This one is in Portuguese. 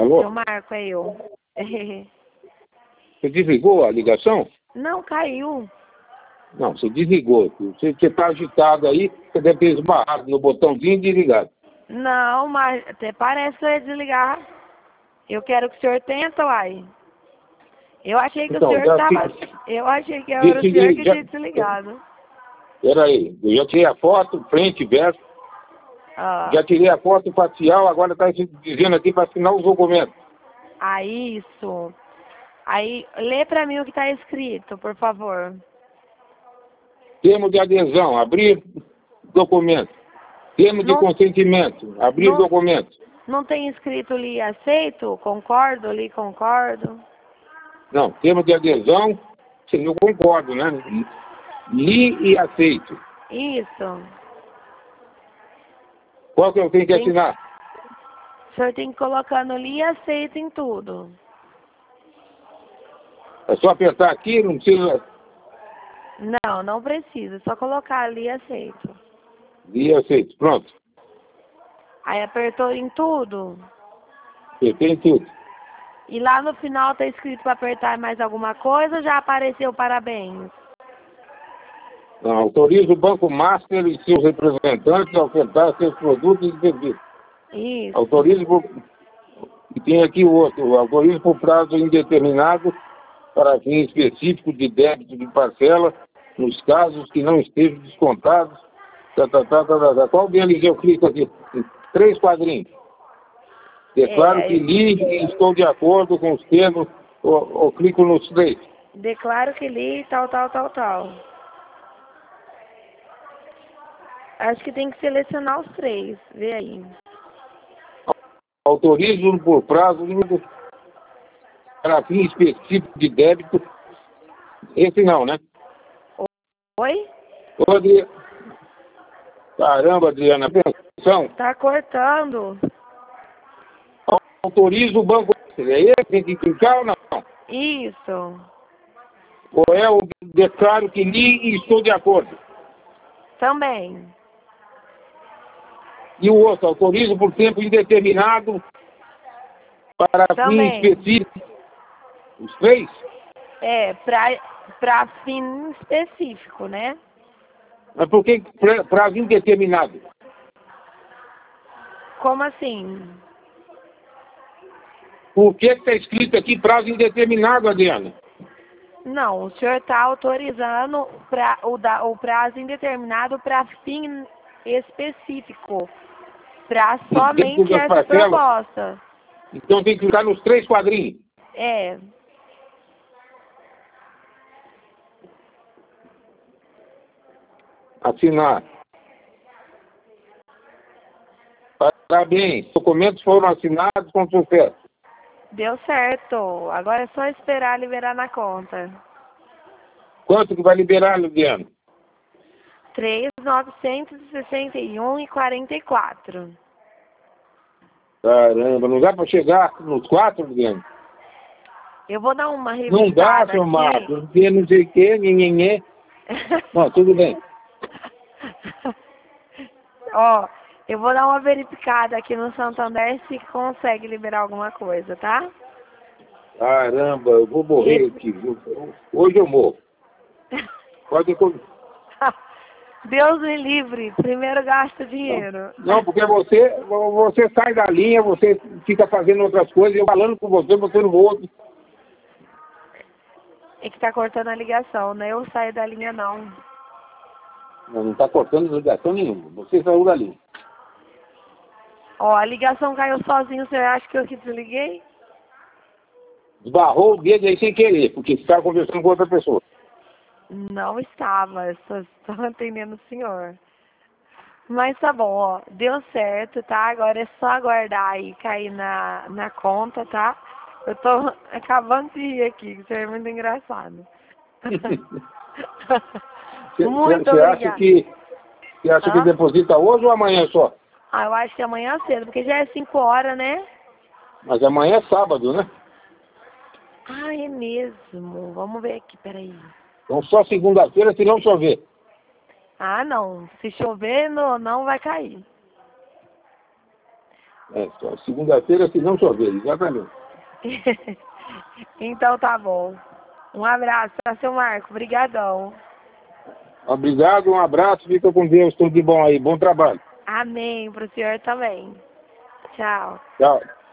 Alô? seu Marco, é eu. Você desligou a ligação? Não, caiu. Não, você desligou. Você está agitado aí, você deve ter esbarrado no botãozinho e desligado. Não, mas até parece que eu ia desligar. Eu quero que o senhor tenta, uai. Eu achei que Então, o senhor já estava... fica- Eu achei que era o senhor que tinha desligado. Peraí, eu já tirei a foto, frente e verso, Ah, já tirei a foto facial, agora está dizendo aqui para assinar os documentos. aí, isso. Aí, lê pra mim o que tá escrito, por favor. Termo de adesão, abrir documento. Termo de Não, consentimento, abrir não, documento. não tem escrito li aceito? Concordo, li concordo. Não, termo de adesão, sim, eu concordo, né? Li e aceito. Isso. Qual que eu tenho que Tem, assinar? o senhor tem que colocar no li e aceito em tudo. É só apertar aqui, não precisa. Não, não precisa. Só colocar ali e aceito. Li e aceito. Pronto. Aí apertou em tudo. Tem tudo. E lá no final tá escrito para apertar mais alguma coisa ou já apareceu parabéns? Não, autoriza o Banco Master e seus representantes a ofertar seus produtos e serviços. Isso. Autoriza por... E tem aqui o outro. Autoriza por prazo indeterminado para fim específico de débito de parcela nos casos que não estejam descontados. Qual deles eu clico aqui? Em 3 quadrinhos. Declaro que li e estou de acordo com os termos, ou clico nos 3. Declaro que li tal. Acho que tem que selecionar os 3. Vê aí. Autorizo por prazo para fim específico de débito. Esse não, né? Oi? Ô, Adriana. Caramba, Adriana, atenção. Tá cortando. Autorizo o banco. É ele que tem que clicar ou não? Isso. Ou é o declaro que li e estou de acordo? Também. E o outro, autorizo por tempo indeterminado para fim Também. específico. Os 3? É, pra fim específico, né? Mas por que prazo indeterminado? Como assim? Por que está escrito aqui prazo indeterminado, Adriana? Não, o senhor está autorizando o prazo indeterminado para fim específico. Para Dentro somente das essa parcelas? proposta. Então tem que clicar nos 3 quadrinhos. É. Assinar. Parabéns. Documentos foram assinados com sucesso. Deu certo. Agora é só esperar liberar na conta. Quanto que vai liberar, Adriana? 3.961,44. Caramba, não dá para chegar nos 4, Adriana? Eu vou dar uma Não dá, revistada seu aqui. Marcos, porque não sei o que, nhenhenhê. Bom, tudo bem. Ó, eu vou dar uma verificada aqui no Santander se consegue liberar alguma coisa, tá? Caramba, eu vou morrer aqui, viu? Hoje eu morro. Pode... Deus me livre, primeiro gasta dinheiro. Não, porque você sai da linha, você fica fazendo outras coisas, eu falando com você, você não ouve. É que tá cortando a ligação, né? Eu saio da linha não. Não está cortando ligação nenhuma, você saiu da linha. Ó, a ligação caiu sozinho, você acha que eu que desliguei? Esbarrou o dedo aí sem querer, porque você estava conversando com outra pessoa. Não estava, eu só estava atendendo o senhor. Mas tá bom, ó, deu certo, tá? Agora é só aguardar aí cair na conta, tá? Eu tô acabando de rir aqui, que isso é muito engraçado. Muito Você acha obrigada. que deposita hoje ou amanhã só? Ah, eu acho que amanhã cedo, porque já é 5 horas, né? Mas amanhã é sábado, né? Ah, é mesmo. Vamos ver aqui, peraí. Então só segunda-feira se não chover. Ah, não. Se chover, não vai cair. É, só segunda-feira, se não chover, exatamente. Então tá bom. Um abraço, tá, seu Marco? Obrigadão. Obrigado, um abraço, fica com Deus, tudo de bom aí, bom trabalho. Amém, pro senhor também. Tchau. Tchau.